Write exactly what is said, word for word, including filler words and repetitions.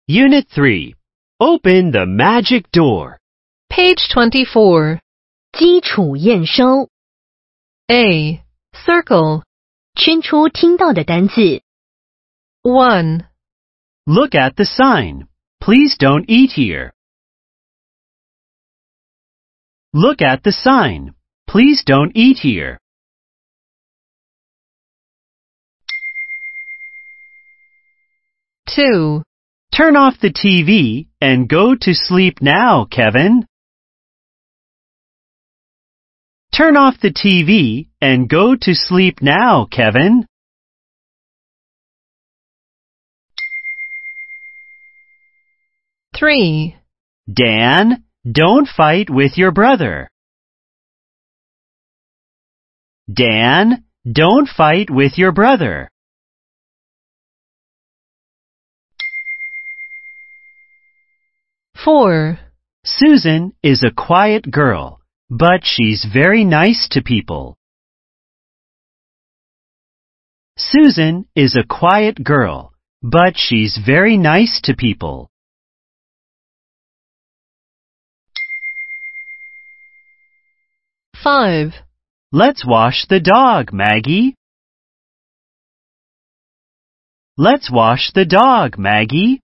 Unit three. Open the magic door. Page twenty-four. 基础验收， A. Circle. 圈出听到的单字。 one. Look at the sign. Please don't eat here. Look at the sign. Please don't eat here. two. Turn off the T V and go to sleep now, Kevin. Turn off the T V and go to sleep now, Kevin. three. Dan, don't fight with your brother. Dan, don't fight with your brother. four. Susan is a quiet girl, but she's very nice to people. Susan is a quiet girl, but she's very nice to people. five. Let's wash the dog, Maggie. Let's wash the dog, Maggie.